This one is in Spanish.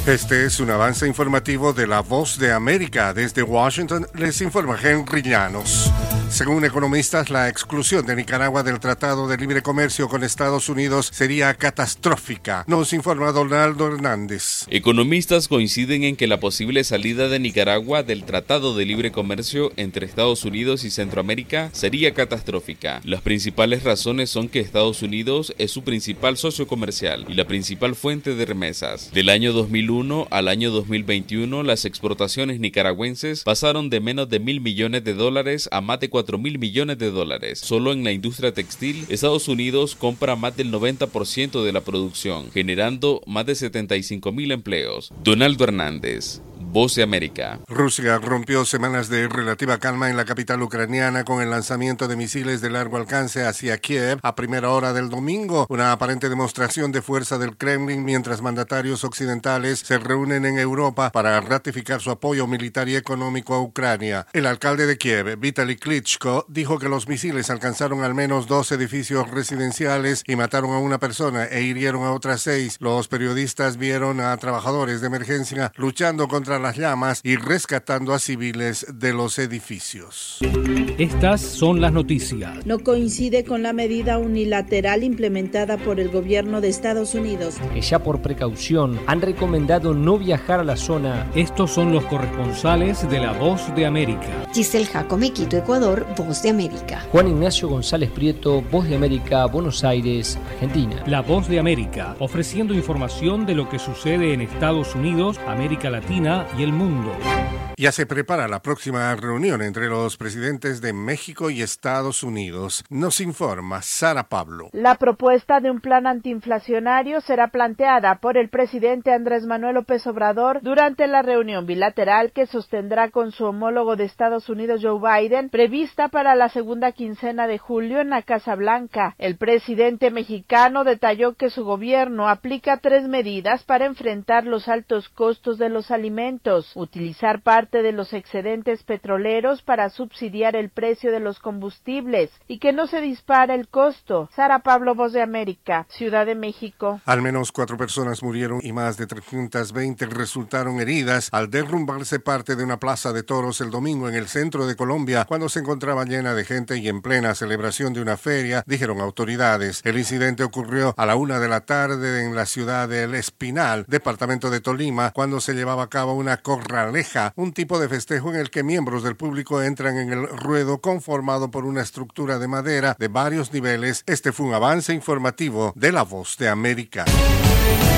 Este es un avance informativo de La Voz de América. Desde Washington les informa Henry Llanos. Según economistas, la exclusión de Nicaragua del Tratado de Libre Comercio con Estados Unidos sería catastrófica. Nos informa Donaldo Hernández. Economistas coinciden en que la posible salida de Nicaragua del Tratado de Libre Comercio entre Estados Unidos y Centroamérica sería catastrófica. Las principales razones son que Estados Unidos es su principal socio comercial y la principal fuente de remesas. Del año 2001 al año 2021, las exportaciones nicaragüenses pasaron de menos de $1.000 millones a más de $4.000 millones. Solo en la industria textil, Estados Unidos compra más del 90% de la producción, generando más de 75,000 empleos. Donaldo Hernández, Voz de América. Rusia rompió semanas de relativa calma en la capital ucraniana con el lanzamiento de misiles de largo alcance hacia Kiev a primera hora del domingo, una aparente demostración de fuerza del Kremlin mientras mandatarios occidentales se reúnen en Europa para ratificar su apoyo militar y económico a Ucrania. El alcalde de Kiev, Vitaly Klitschko, dijo que los misiles alcanzaron al menos 2 edificios residenciales y mataron a una persona e hirieron a otras 6. Los periodistas vieron a trabajadores de emergencia luchando contra las llamas y rescatando a civiles de los edificios. Estas son las noticias. No coincide con la medida unilateral implementada por el gobierno de Estados Unidos, que ya por precaución han recomendado no viajar a la zona. Estos son los corresponsales de La Voz de América. Giselle Jacome, Quito, Ecuador, Voz de América. Juan Ignacio González Prieto, Voz de América, Buenos Aires, Argentina. La Voz de América, ofreciendo información de lo que sucede en Estados Unidos, América Latina y el mundo. Ya se prepara la próxima reunión entre los presidentes de México y Estados Unidos. Nos informa Sara Pablo. La propuesta de un plan antiinflacionario será planteada por el presidente Andrés Manuel López Obrador durante la reunión bilateral que sostendrá con su homólogo de Estados Unidos, Joe Biden, prevista para la segunda quincena de julio en la Casa Blanca. El presidente mexicano detalló que su gobierno aplica 3 medidas para enfrentar los altos costos de los alimentos: utilizar parte de los excedentes petroleros para subsidiar el precio de los combustibles y que no se dispare el costo. Sara Pablo, Voz de América, Ciudad de México. Al menos 4 personas murieron y más de 320 resultaron heridas al derrumbarse parte de una plaza de toros el domingo en el centro de Colombia cuando se encontraba llena de gente y en plena celebración de una feria, dijeron autoridades. El incidente ocurrió a la 1 de la tarde en la ciudad de El Espinal, departamento de Tolima, cuando se llevaba a cabo una corraleja, un tipo de festejo en el que miembros del público entran en el ruedo conformado por una estructura de madera de varios niveles. Este fue un avance informativo de La Voz de América.